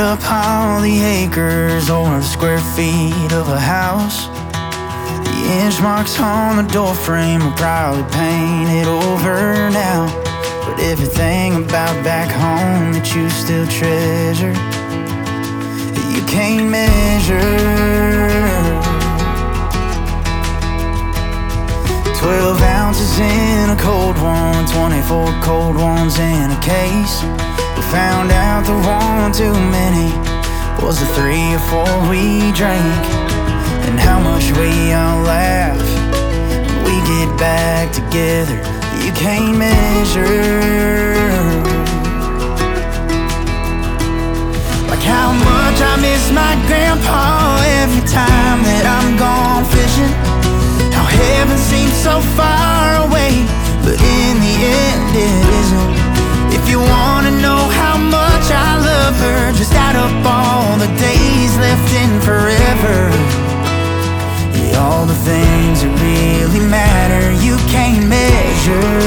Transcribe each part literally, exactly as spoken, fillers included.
up all the acres or the square feet of a house. The inch marks on the door frame are probably painted over now, but everything about back home that you still treasure, you can't measure. Twelve ounces in a cold one, twenty-four cold ones in a case. We found out the one too many was the three or four we drank. And how much we all laugh when we get back together, you can't measure. Like how much I miss my grandpa every time that I'm gone fishing. How heaven seems so far away, but in the end it isn't. If you wanna know how much I love her, just add up all the days left in forever. Yeah, all the things that really matter, you can't measure.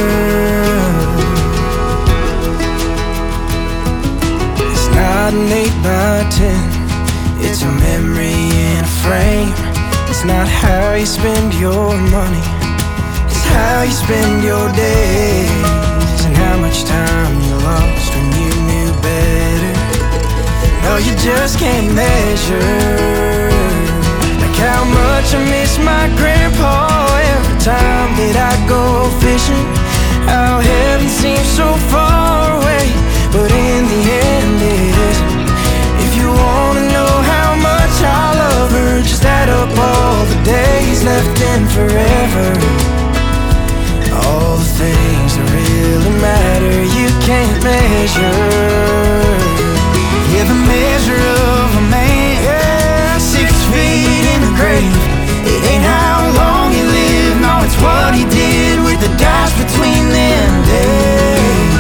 It's not an eight by ten, it's a memory in a frame. It's not how you spend your money, it's how you spend your days. And how much time you lost when you knew better. No, you just can't measure. Like how much I miss my grandpa every time that I go fishing. How heaven seems so far away, but in the end it isn't. If you wanna know how much I love her, just add up all the days left in forever. All the things that really matter, you can't measure. Yeah, the measure of a man, yeah, six feet in the grave. It ain't how long he lived, no, it's what he did with the dice between them days.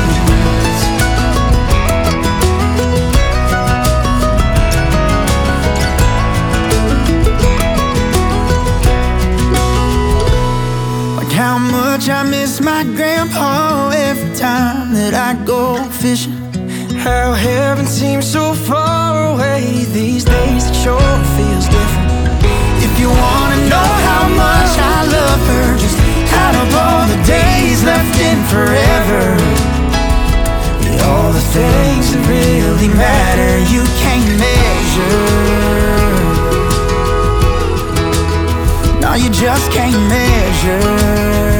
How much I miss my grandpa every time that I go fishing. How heaven seems so far away these days, it sure feels different. If you wanna know how much I love her, just add up all the days left in forever. Yeah, all the things that really matter, you can't measure. No, you just can't measure.